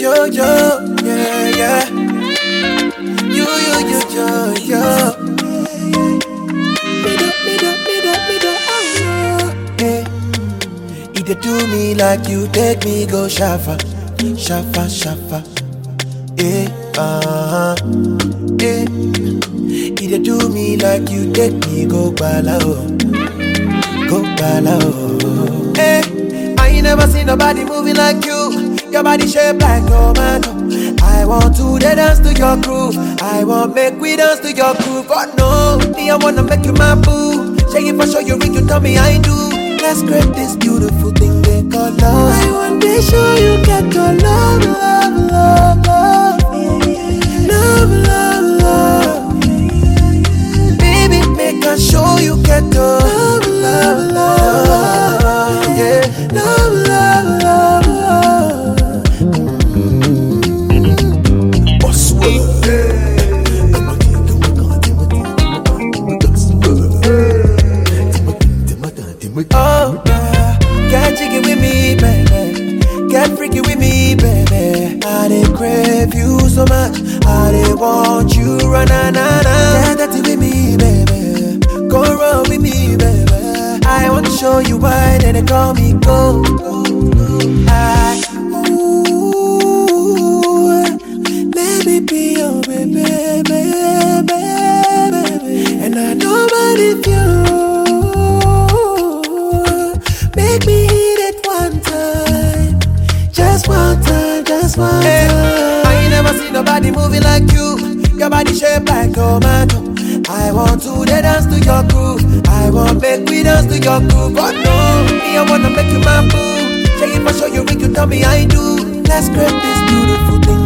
yo, yeah, yeah. You, yo. Me do, oh no. Yeah. Either do me like you take me go shafa. Yeah, yeah. Either do me like you take me go balao. Hey, I ain't never seen nobody moving like you. Your body shaped like tomato. I want to dance to your groove. I want make we dance to your groove. But no, me I wanna make you my boo. Shake it for sure you ring, you tell me I do. Let's create this beautiful thing they call love. I want to show you get your love. Baby, make I show you get your love. Yeah, love. Oh, yeah. Get jiggy with me, baby. Get freaky with me, baby. I dey crave you so much. I dey want you, na. Get dirty with me, baby. Go run with me, baby. I want to show you why they call me go. Let me be your baby. And I know about if you make me hit it one time. Just one time. I ain't never seen nobody moving like you. Your body shaped like tomato. I want to dance to your groove. I want make we dance to your groove. But no, me I wanna make you my boo. Shake it for sure you ring, you tell me I do. Let's create this beautiful thing